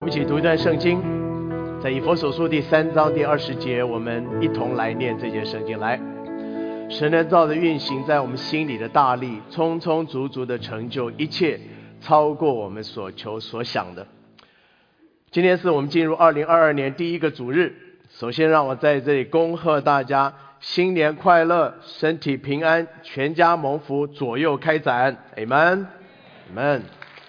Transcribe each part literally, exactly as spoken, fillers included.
一起读一段圣经，在以弗所书第三章第二十节，我们一同来念这节圣经。来，神能照着运行在我们心里的大力，充充足足的成就一切，超过我们所求所想的。今天是我们进入二零二二年第一个主日，首先让我在这里恭贺大家新年快乐，身体平安，全家蒙福，左右开展。 Amen Amen。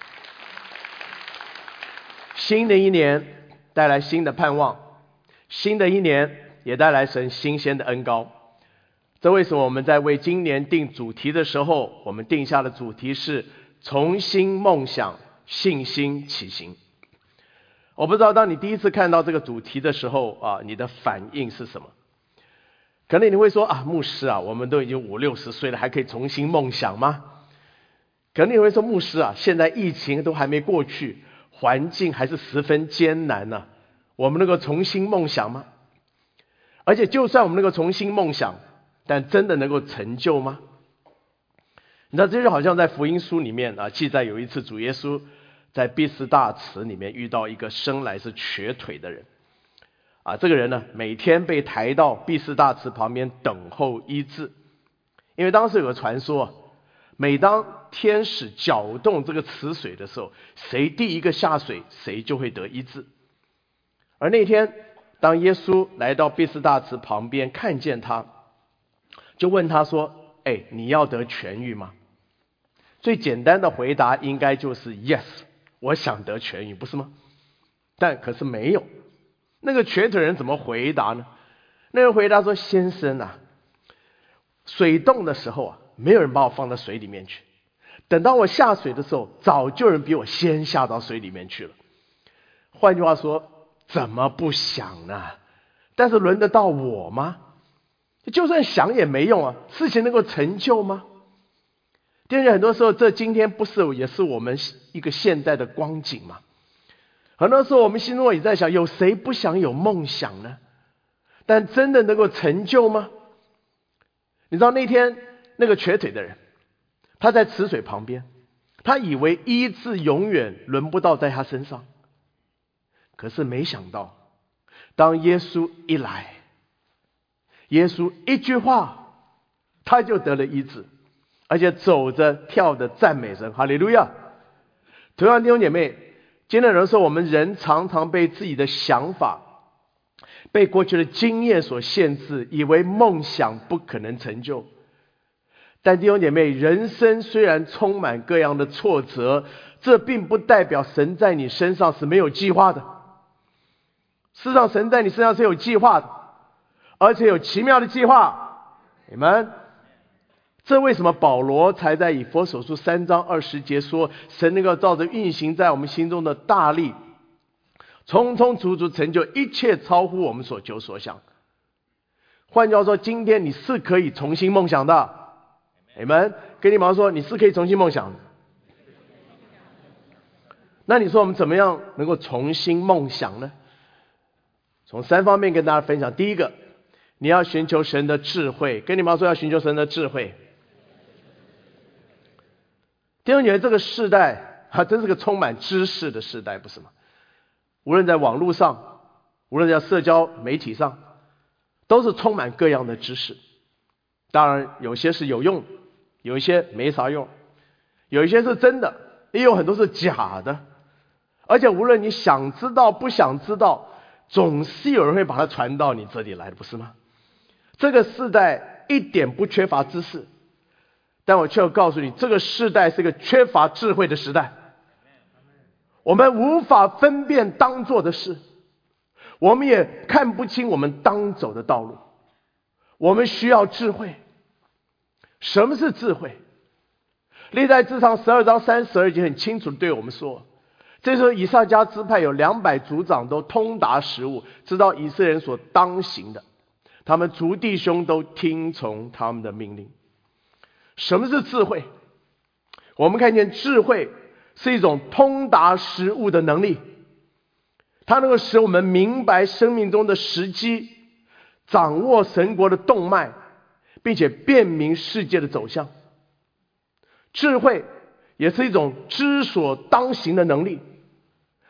新的一年带来新的盼望，新的一年也带来神新鲜的恩膏。这为什么我们在为今年定主题的时候，我们定下的主题是重新梦想，信心起行。我不知道当你第一次看到这个主题的时候啊，你的反应是什么？可能你会说啊，牧师啊，我们都已经五六十岁了，还可以重新梦想吗？可能你会说，牧师啊，现在疫情都还没过去，环境还是十分艰难呢、啊，我们能够重新梦想吗？而且就算我们能够重新梦想，但真的能够成就吗？你知道，这就好像在福音书里面啊，记载有一次主耶稣在毕士大池里面遇到一个生来是瘸腿的人啊，这个人呢每天被抬到毕士大池旁边等候医治，因为当时有个传说，每当天使搅动这个池水的时候，谁第一个下水，谁就会得医治。而那天当耶稣来到毕士大池旁边看见他，就问他说，哎，你要得痊愈吗？最简单的回答应该就是 yes， 我想得痊愈，不是吗？但可是没有。那个瘸腿人怎么回答呢？那人回答说，先生啊，水冻的时候啊，没有人把我放到水里面去，等到我下水的时候，早就有人比我先下到水里面去了。换句话说，怎么不想呢？但是轮得到我吗？就算想也没用啊，事情能够成就吗？第二，很多时候这今天不是也是我们一个现在的光景吗？很多时候我们心中也在想，有谁不想有梦想呢？但真的能够成就吗？你知道那天那个瘸腿的人，他在池水旁边，他以为医治永远轮不到在他身上，可是没想到当耶稣一来，耶稣一句话他就得了医治，而且走着跳着赞美神，哈利路亚。同样弟兄姐妹，今天有的时候我们人常常被自己的想法，被过去的经验所限制，以为梦想不可能成就。但弟兄姐妹，人生虽然充满各样的挫折，这并不代表神在你身上是没有计划的。事实上神在你身上是有计划的，而且有奇妙的计划。你们，这为什么保罗才在以弗所书三章二十节说，神能够照着运行在我们心中的大力，充充足足成就一切，超乎我们所求所想。换句话说，今天你是可以重新梦想的。你们跟你妈说，你是可以重新梦想的。那你说我们怎么样能够重新梦想呢？从三方面跟大家分享。第一个，你要寻求神的智慧，跟你妈说要寻求神的智慧。弟兄姐妹，这个世代还真是个充满知识的世代，不是吗？无论在网络上，无论在社交媒体上，都是充满各样的知识。当然有些是有用，有一些没啥用，有一些是真的，也有很多是假的。而且无论你想知道不想知道，总是有人会把它传到你这里来的，不是吗？这个世代一点不缺乏知识，但我却要告诉你，这个世代是个缺乏智慧的时代。我们无法分辨当做的事，我们也看不清我们当走的道路。我们需要智慧。什么是智慧？历代志上十二章三十二节很清楚地对我们说，这时候以萨迦支派有两百族长都通达时务，知道以色列人所当行的，他们族弟兄都听从他们的命令。什么是智慧？我们看见智慧是一种通达时务的能力，它能够使我们明白生命中的时机，掌握神国的动脉，并且辨明世界的走向。智慧也是一种知所当行的能力，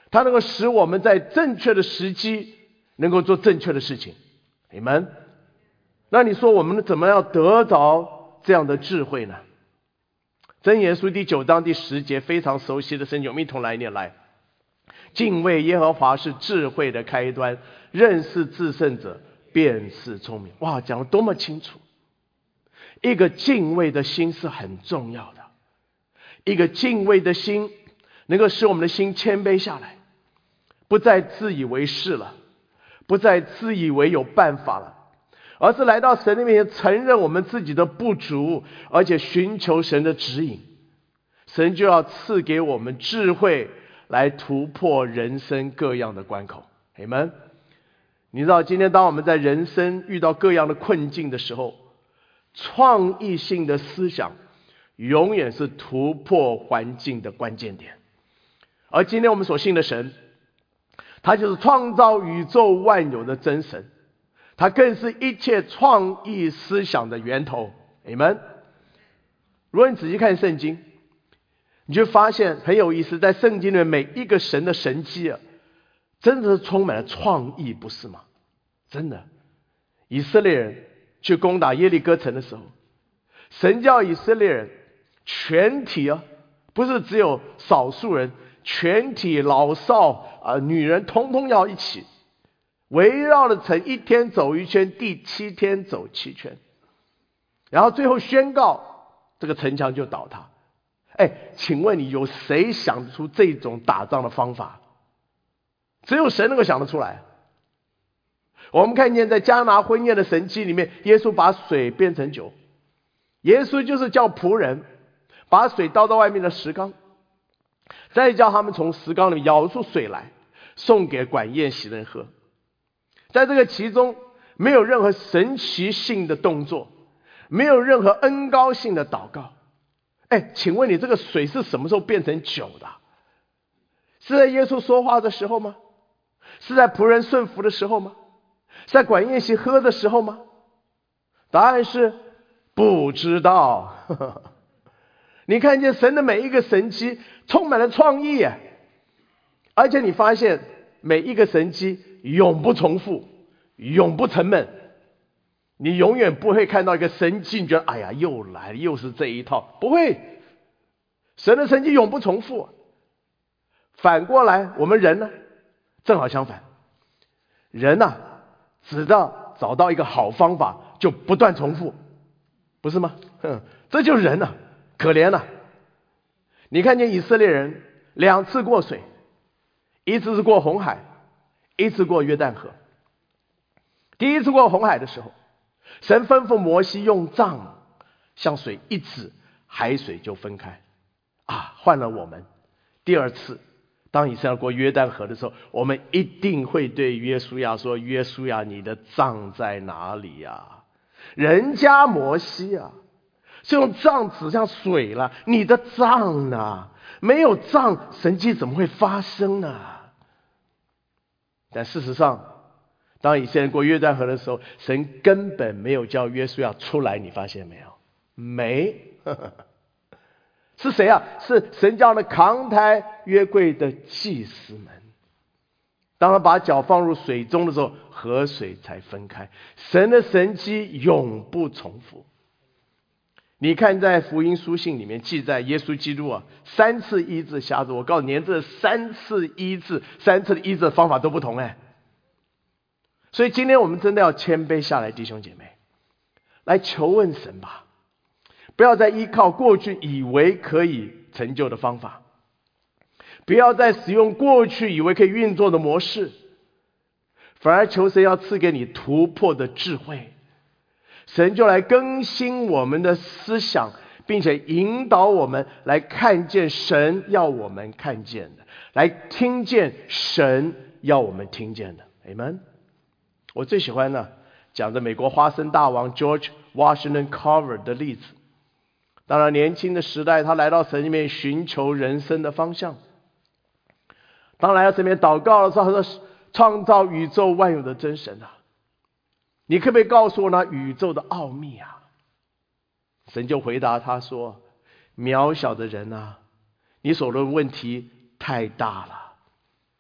他能够使我们在正确的时机能够做正确的事情。你们，那你说我们怎么样得着这样的智慧呢？箴言书第九章第十节非常熟悉的圣经，我们一同来念来。敬畏耶和华是智慧的开端，认识至圣者便是聪明。哇，讲得多么清楚！一个敬畏的心是很重要的，一个敬畏的心能够使我们的心谦卑下来，不再自以为是了，不再自以为有办法了，而是来到神的面前，承认我们自己的不足，而且寻求神的指引。神就要赐给我们智慧来突破人生各样的关口。阿们。你知道今天当我们在人生遇到各样的困境的时候，创意性的思想永远是突破环境的关键点。而今天我们所信的神，他就是创造宇宙万有的真神，他更是一切创意思想的源头。阿们。如果你仔细看圣经，你就发现很有意思，在圣经里面每一个神的神迹啊，真的是充满了创意，不是吗？真的，以色列人去攻打耶利哥城的时候，神叫以色列人全体啊，不是只有少数人，全体老少啊、呃、女人通通要一起围绕着城一天走一圈，第七天走七圈，然后最后宣告这个城墙就倒塌。哎，请问你有谁想得出这种打仗的方法？只有神能够想得出来。我们看见在迦拿婚宴的神迹里面，耶稣把水变成酒，耶稣就是叫仆人把水倒到外面的石缸，再叫他们从石缸里舀出水来，送给管宴席的人喝。在这个其中没有任何神奇性的动作，没有任何恩膏性的祷告。哎，请问你这个水是什么时候变成酒的？是在耶稣说话的时候吗？是在仆人顺服的时候吗？是在管宴席喝的时候吗？答案是不知道。你看见神的每一个神迹充满了创意，而且你发现每一个神迹永不重复，永不沉闷。你永远不会看到一个神迹，你觉得哎呀又来了，又是这一套，不会。神的神迹永不重复。反过来我们人呢，正好相反。人呢、啊，只要找到一个好方法就不断重复，不是吗？哼，这就是人啊，可怜啊。你看见以色列人两次过水，一次是过红海，一次过约旦河。第一次过红海的时候，神吩咐摩西用杖向水一指，海水就分开啊，换了我们。第二次当以色列过约旦河的时候，我们一定会对约书亚说，约书亚你的杖在哪里呀、啊？人家摩西啊是用杖指向水了，你的杖呢？没有杖神迹怎么会发生呢？但事实上当以色列人过约旦河的时候，神根本没有叫约书亚出来，你发现没有？没。是谁啊？是神叫那扛抬约柜的祭司们。当他把脚放入水中的时候，河水才分开。神的神迹永不重复。你看在福音书信里面记载，耶稣基督啊三次医治瞎子。我告诉你，这三次医治，三次的医治的方法都不同哎。所以今天我们真的要谦卑下来，弟兄姐妹，来求问神吧。不要再依靠过去以为可以成就的方法，不要再使用过去以为可以运作的模式，反而求神要赐给你突破的智慧。神就来更新我们的思想，并且引导我们来看见神要我们看见的，来听见神要我们听见的。 Amen。 我最喜欢呢讲的美国花生大王 George Washington Carver 的例子。当然年轻的时代他来到神里面寻求人生的方向，当来到神里面祷告的时候，他说创造宇宙万有的真神啊，你可不可以告诉我那宇宙的奥秘啊？神就回答他说，渺小的人啊，你所论问题太大了，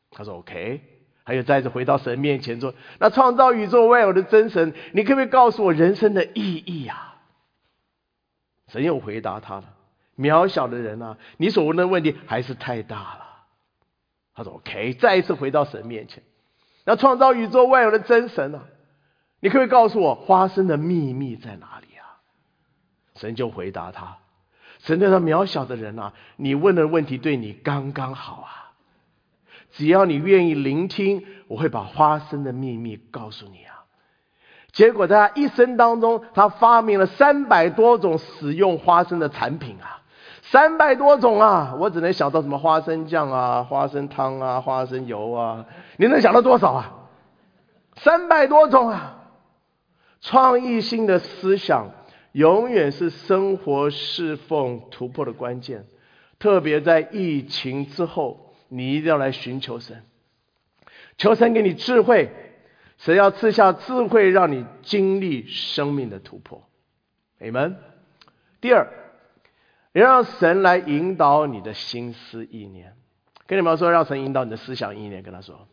他说 OK， 还有再次回到神面前说，那创造宇宙万有的真神，你可不可以告诉我人生的意义啊？神又回答他了，渺小的人啊，你所问的问题还是太大了。他说 OK， 再一次回到神面前，那创造宇宙万有的真神啊，你可不可以告诉我花生的秘密在哪里啊？神就回答他，神对他渺小的人啊，你问的问题对你刚刚好啊，只要你愿意聆听，我会把花生的秘密告诉你啊。结果在他一生当中，他发明了三百多种使用花生的产品啊，三百多种啊，我只能想到什么花生酱啊、花生汤啊、花生油啊，你能想到多少啊？三百多种啊！创意性的思想永远是生活侍奉突破的关键，特别在疫情之后，你一定要来寻求神，求神给你智慧，神要赐下智慧，让你经历生命的突破。Amen。第二，也让神来引导你的心思意念。跟你们说，让神引导你的思想意念，跟他说。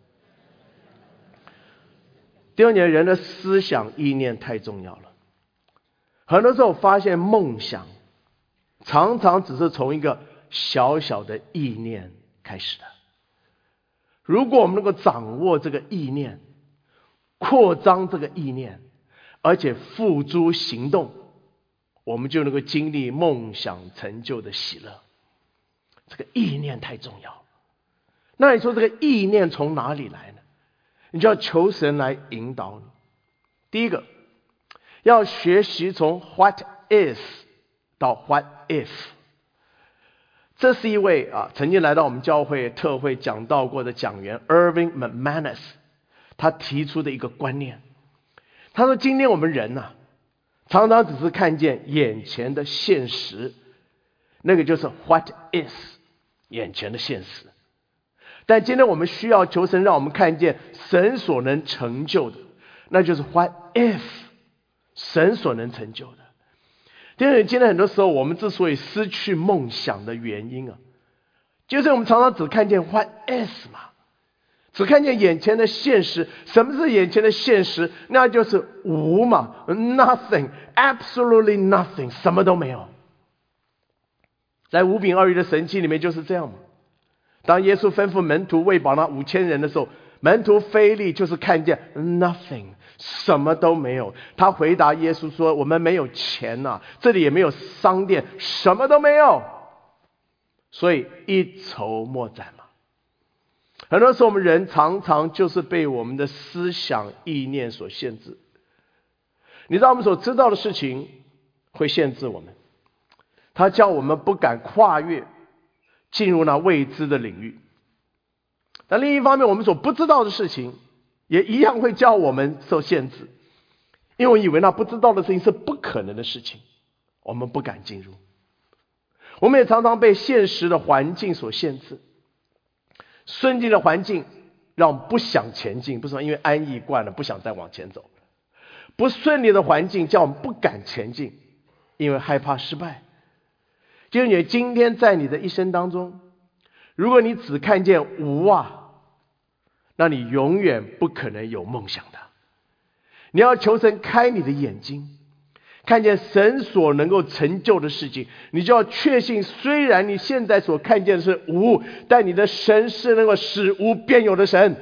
第二年，人的思想意念太重要了。很多时候发现梦想常常只是从一个小小的意念开始的。如果我们能够掌握这个意念，扩张这个意念，而且付诸行动，我们就能够经历梦想成就的喜乐。这个意念太重要。那你说这个意念从哪里来呢？你就要求神来引导你。第一个，要学习从 what is 到 what if。这是一位啊曾经来到我们教会特会讲道过的讲员 Erving McManus， 他提出的一个观念。他说今天我们人啊，常常只是看见眼前的现实，那个就是 what is 眼前的现实。但今天我们需要求神让我们看见神所能成就的，那就是 what if 神所能成就的。因为今天很多时候我们之所以失去梦想的原因啊，就是我们常常只看见 what is 嘛，只看见眼前的现实。什么是眼前的现实？那就是无嘛， nothing， absolutely nothing， 什么都没有。在五饼二鱼的神迹里面就是这样嘛。当耶稣吩咐门徒喂饱那五千人的时候，门徒腓力就是看见 nothing， 什么都没有。他回答耶稣说，我们没有钱啊，这里也没有商店，什么都没有，所以一筹莫展嘛。很多时候我们人常常就是被我们的思想意念所限制。你知道我们所知道的事情会限制我们，它叫我们不敢跨越进入那未知的领域。但另一方面，我们所不知道的事情也一样会叫我们受限制，因为我以为那不知道的事情是不可能的事情，我们不敢进入。我们也常常被现实的环境所限制。顺境的环境让我们不想前进，不是因为安逸惯了不想再往前走。不顺利的环境叫我们不敢前进，因为害怕失败。就是你今天在你的一生当中，如果你只看见无啊，那你永远不可能有梦想的。你要求神开你的眼睛，看见神所能够成就的事情，你就要确信，虽然你现在所看见的是无，但你的神是能够使无变有的神。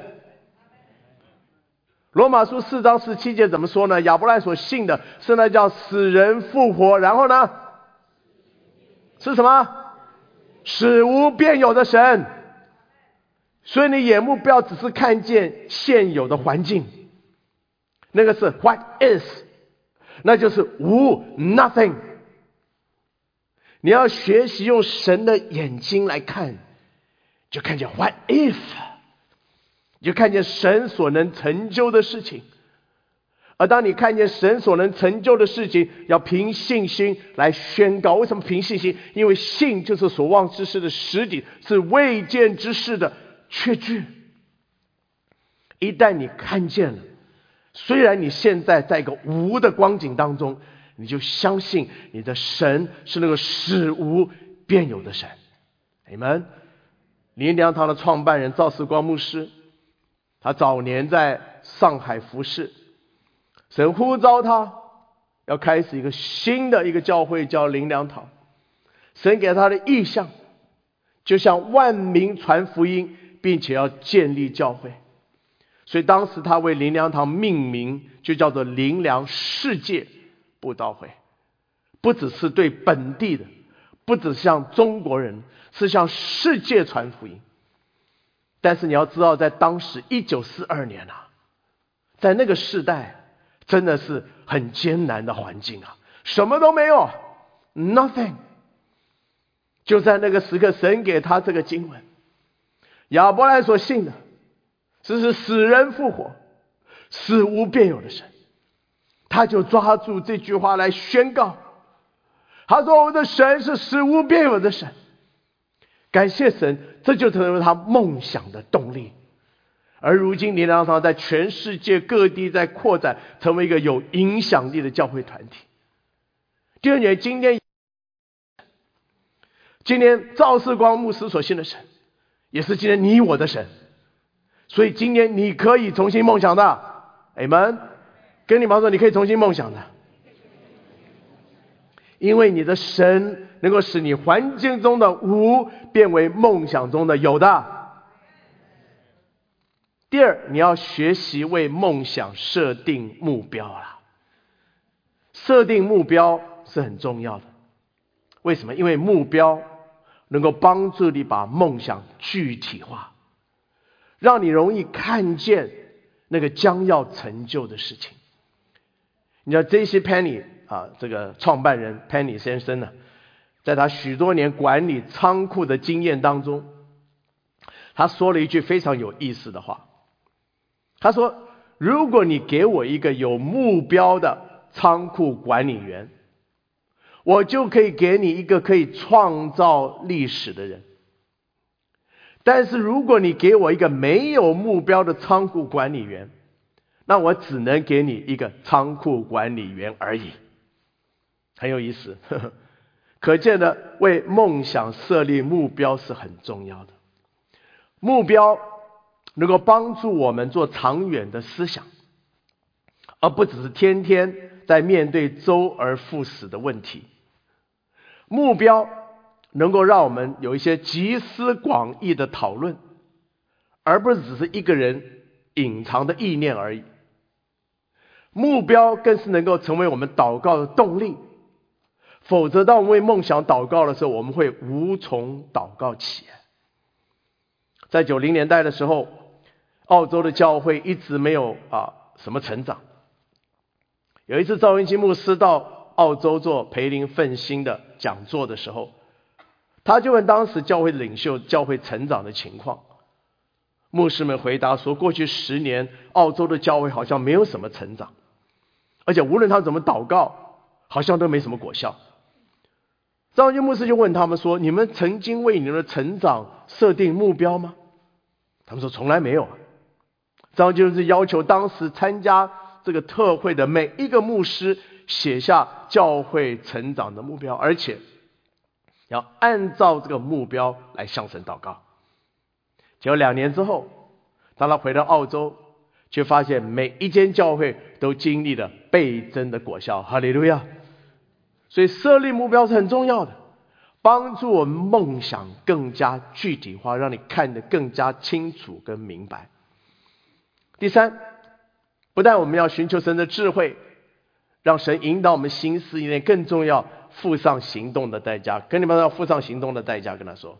罗马书四章十七节怎么说呢？亚伯兰所信的是那叫死人复活，然后呢是什么？使无变有的神。所以你眼目不要只是看见现有的环境，那个是 what is， 那就是无 nothing。 你要学习用神的眼睛来看，就看见 what if， 就看见神所能成就的事情。而当你看见神所能成就的事情，要凭信心来宣告。为什么凭信心？因为信就是所望之事的实底，是未见之事的确据。一旦你看见了，虽然你现在在一个无的光景当中，你就相信你的神是那个使无变有的神。Amen。 灵粮堂的创办人赵世光牧师，他早年在上海服侍，神呼召他要开始一个新的一个教会，叫灵粮堂。神给他的意向，就向万民传福音，并且要建立教会。所以当时他为灵粮堂命名，就叫做灵粮世界布道会。不只是对本地的，不只是向中国人，是向世界传福音。但是你要知道，在当时一九四二年啊，在那个时代真的是很艰难的环境啊，什么都没有 ，nothing。就在那个时刻，神给他这个经文，亚伯兰所信的，这是死人复活、死无变有的神，他就抓住这句话来宣告。他说：“我的神是死无变有的神。”感谢神，这就成为他梦想的动力。而如今灵粮堂在全世界各地在扩展，成为一个有影响力的教会团体。第二年，今天今天赵世光牧师所信的神，也是今天你我的神。所以今天你可以重新梦想的，阿们。跟你妈说，你可以重新梦想的，因为你的神能够使你环境中的无变为梦想中的有的。第二，你要学习为梦想设定目标啦。设定目标是很重要的。为什么？因为目标能够帮助你把梦想具体化，让你容易看见那个将要成就的事情。你知道 J C Penney 啊，这个创办人 Penney 先生呢，在他许多年管理仓库的经验当中，他说了一句非常有意思的话。他说：“如果你给我一个有目标的仓库管理员，我就可以给你一个可以创造历史的人。但是如果你给我一个没有目标的仓库管理员，那我只能给你一个仓库管理员而已。”很有意思，呵呵，可见的为梦想设立目标是很重要的。目标能够帮助我们做长远的思想，而不只是天天在面对周而复始的问题。目标能够让我们有一些集思广益的讨论，而不是只是一个人隐藏的意念而已。目标更是能够成为我们祷告的动力，否则当我们为梦想祷告的时候，我们会无从祷告起。在九零年代的时候，澳洲的教会一直没有啊什么成长。有一次赵文基牧师到澳洲做培灵奋兴的讲座的时候，他就问当时教会领袖教会成长的情况。牧师们回答说，过去十年澳洲的教会好像没有什么成长，而且无论他怎么祷告，好像都没什么果效。赵文基牧师就问他们说，你们曾经为你们的成长设定目标吗？他们说从来没有。张就是要求当时参加这个特会的每一个牧师写下教会成长的目标，而且要按照这个目标来向神祷告。结果两年之后，当他回到澳洲，却发现每一间教会都经历了倍增的果效。哈利路亚！所以设立目标是很重要的，帮助我们梦想更加具体化，让你看得更加清楚跟明白。第三，不但我们要寻求神的智慧，让神引导我们心思意念，更重要付上行动的代价。跟你们要付上行动的代价，跟他说，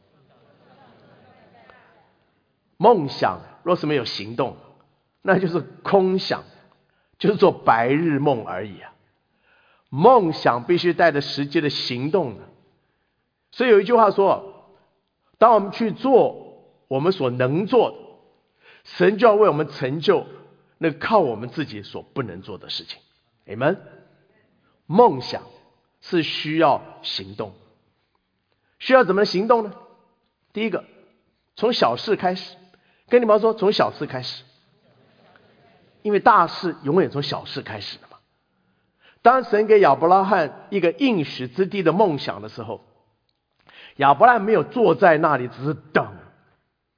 梦想若是没有行动，那就是空想，就是做白日梦而已啊。梦想必须带着实际的行动的。所以有一句话说，当我们去做我们所能做的，神就要为我们成就那靠我们自己所不能做的事情。阿们。梦想是需要行动，需要怎么行动呢？第一个，从小事开始。跟你们说，从小事开始，因为大事永远从小事开始的嘛。当神给亚伯拉罕一个应许之地的梦想的时候，亚伯拉罕没有坐在那里只是等，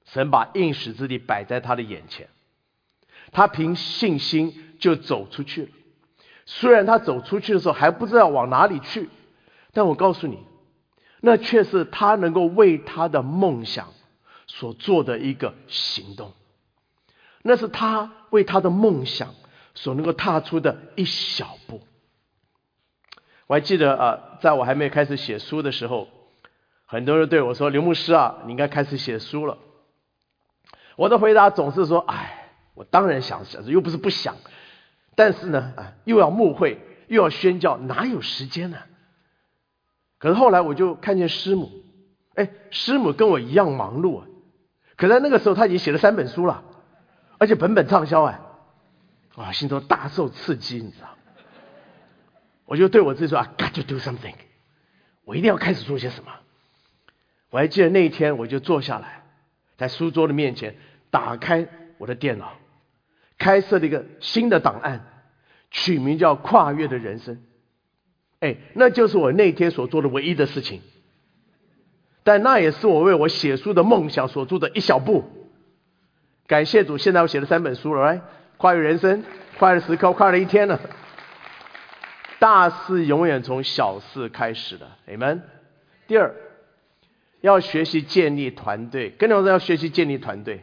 神把应许之地摆在他的眼前，他凭信心就走出去了。虽然他走出去的时候还不知道往哪里去，但我告诉你，那却是他能够为他的梦想所做的一个行动，那是他为他的梦想所能够踏出的一小步。我还记得啊，在我还没开始写书的时候，很多人对我说：“刘牧师啊，你应该开始写书了。”我的回答总是说：“哎，我当然想写，又不是不想，但是呢，啊，又要牧会，又要宣教，哪有时间呢？”可是后来我就看见师母，哎，师母跟我一样忙碌啊，可在那个时候他已经写了三本书了，而且本本畅销哎，哇，心中大受刺激，你知道？我就对我自己说：“I got to do something， 我一定要开始做些什么。”我还记得那一天，我就坐下来，在书桌的面前，打开我的电脑，开设了一个新的档案，取名叫《跨越的人生》。哎，那就是我那天所做的唯一的事情，但那也是我为我写书的梦想所做的一小步。感谢主，现在我写了三本书了，来，跨越人生，跨越时刻，跨越了一天了。大事永远从小事开始的 ，Amen。第二，要学习建立团队，跟你说要学习建立团队，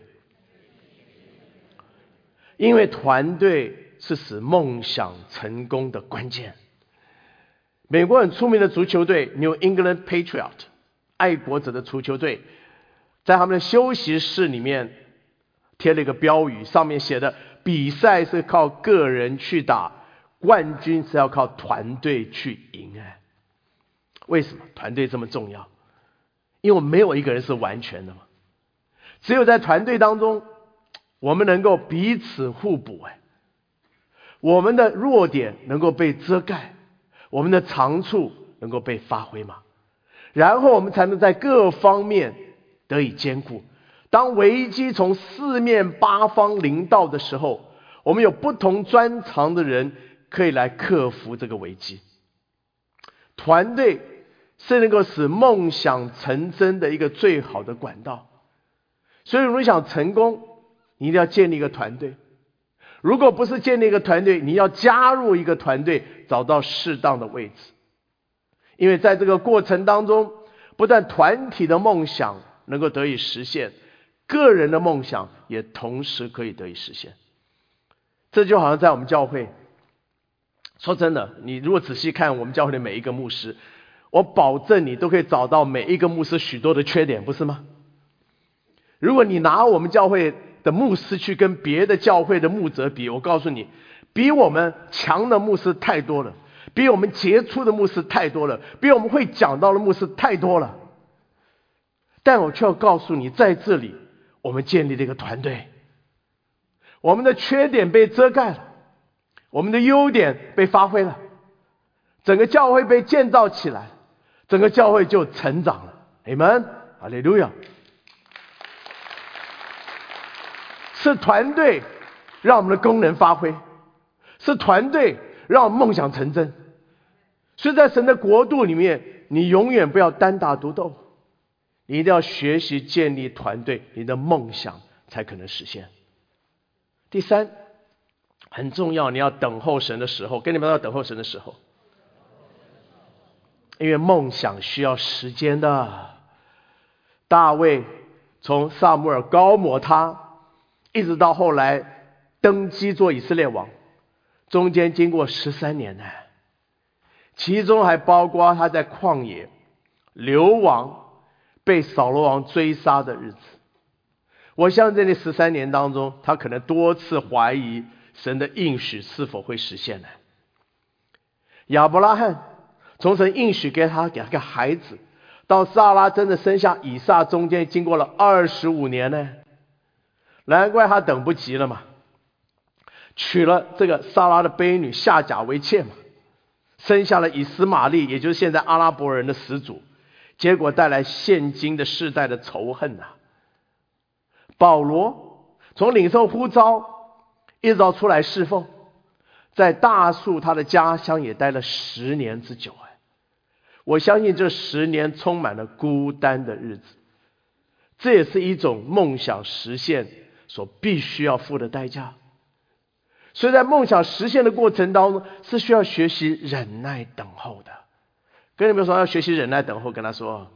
因为团队是使梦想成功的关键。美国很出名的足球队 New England Patriot 爱国者的足球队，在他们的休息室里面贴了一个标语，上面写的：比赛是靠个人去打，冠军是要靠团队去赢。哎，为什么团队这么重要？因为我们没有一个人是完全的嘛，只有在团队当中，我们能够彼此互补。哎，我们的弱点能够被遮盖，我们的长处能够被发挥嘛，然后我们才能在各方面得以兼顾。当危机从四面八方临到的时候，我们有不同专长的人可以来克服这个危机。团队是能够使梦想成真的一个最好的管道。所以如果你想成功，你一定要建立一个团队。如果不是建立一个团队，你要加入一个团队，找到适当的位置。因为在这个过程当中，不但团体的梦想能够得以实现，个人的梦想也同时可以得以实现。这就好像在我们教会，说真的，你如果仔细看我们教会的每一个牧师，我保证你都可以找到每一个牧师许多的缺点，不是吗？如果你拿我们教会的牧师去跟别的教会的牧者比，我告诉你，比我们强的牧师太多了，比我们杰出的牧师太多了，比我们会讲道的牧师太多了。但我却要告诉你，在这里我们建立了一个团队，我们的缺点被遮盖了，我们的优点被发挥了，整个教会被建造起来，整个教会就成长了。Amen， 哈利路亚。是团队让我们的功能发挥，是团队让我们梦想成真。所以在神的国度里面，你永远不要单打独斗，你一定要学习建立团队，你的梦想才可能实现。第三，很重要，你要等候神的时候。跟你们要等候神的时候，因为梦想需要时间的。大卫从撒母耳膏抹他，一直到后来登基做以色列王，中间经过十三年呢，其中还包括他在旷野流亡，被扫罗王追杀的日子。我相信在那十三年当中，他可能多次怀疑神的应许是否会实现呢？亚伯拉罕从神应许给他给他个孩子，到撒拉真的生下以撒，中间经过了二十五年呢。难怪他等不及了嘛，娶了这个撒拉的婢女夏甲为妾嘛，生下了以斯玛利，也就是现在阿拉伯人的始祖，结果带来现今的世代的仇恨啊。保罗从领受呼召一直到出来侍奉，在大树他的家乡也待了十年之久。我相信这十年充满了孤单的日子， 这也是一种梦想实现所必须要付的代价。所以在梦想实现的过程当中，是需要学习忍耐等候的。跟你们说要学习忍耐等候，跟他说，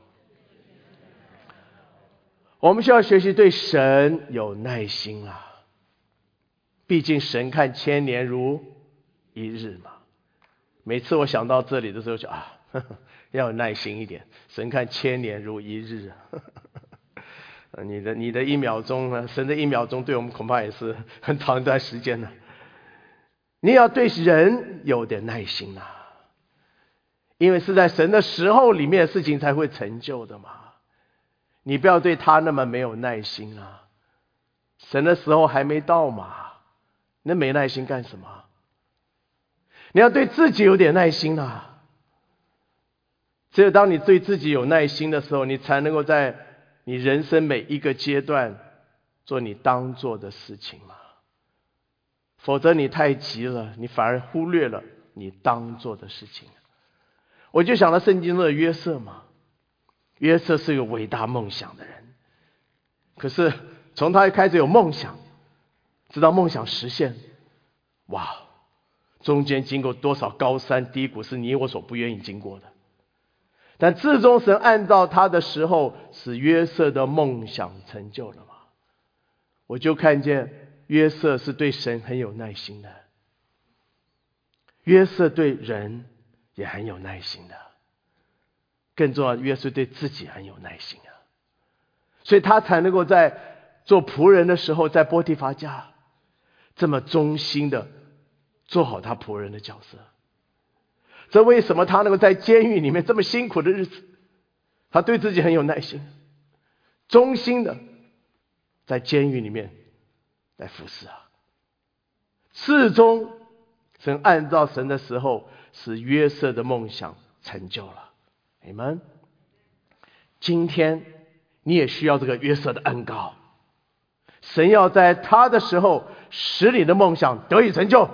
我们需要学习对神有耐心啊。毕竟神看千年如一日嘛。每次我想到这里的时候就啊呵呵，要有耐心一点。神看千年如一日呵呵，你的你的一秒钟呢，神的一秒钟对我们恐怕也是很长一段时间了。你要对人有点耐心啊，因为是在神的时候里面事情才会成就的嘛。你不要对他那么没有耐心啊，神的时候还没到嘛，那没耐心干什么？你要对自己有点耐心啊。只有当你对自己有耐心的时候，你才能够在你人生每一个阶段做你当做的事情嘛。否则你太急了，你反而忽略了你当做的事情。我就想到圣经中的约瑟嘛，约瑟是一个伟大梦想的人，可是从他一开始有梦想，直到梦想实现，哇，中间经过多少高山低谷是你我所不愿意经过的。但至终神按照他的时候，使约瑟的梦想成就了嘛。我就看见约瑟是对神很有耐心的，约瑟对人也很有耐心的，更重要，约瑟对自己很有耐心啊，所以他才能够在做仆人的时候，在波提乏家这么忠心的做好他仆人的角色。这为什么他能够在监狱里面这么辛苦的日子，他对自己很有耐心，忠心的在监狱里面来服侍啊。至终神按照神的时候，使约瑟的梦想成就了。你们今天你也需要这个约瑟的恩膏，神要在他的时候使你的梦想得以成就。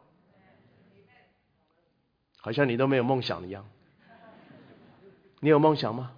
好像你都没有梦想一样。你有梦想吗？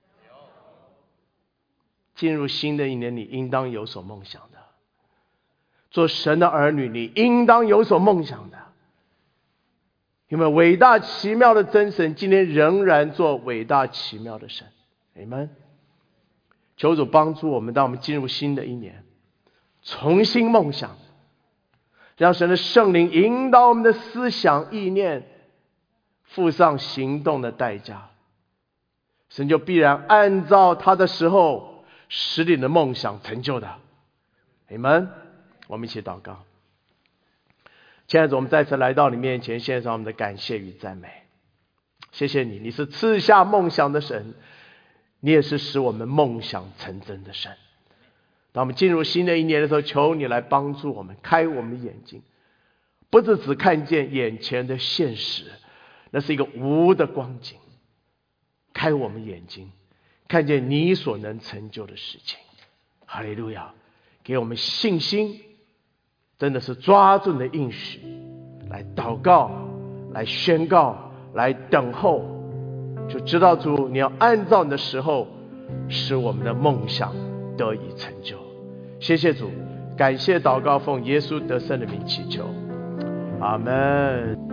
进入新的一年，你应当有所梦想的。做神的儿女，你应当有所梦想的。因为伟大奇妙的真神今天仍然做伟大奇妙的神。阿们。求主帮助我们，当我们进入新的一年，重新梦想，让神的圣灵引导我们的思想意念，付上行动的代价，神就必然按照他的时候使你的梦想成就的。阿们。我们一起祷告。亲爱的主，我们再次来到你面前，献上我们的感谢与赞美。谢谢你，你是赐下梦想的神，你也是使我们梦想成真的神。当我们进入新的一年的时候，求你来帮助我们，开我们的眼睛，不是只看见眼前的现实，那是一个无的光景。开我们眼睛，看见你所能成就的事情。哈利路亚！给我们信心，真的是抓住你的应许，来祷告，来宣告，来等候，就知道主你要按照你的时候，使我们的梦想得以成就。谢谢主，感谢祷告，奉耶稣得胜的名祈求，阿们。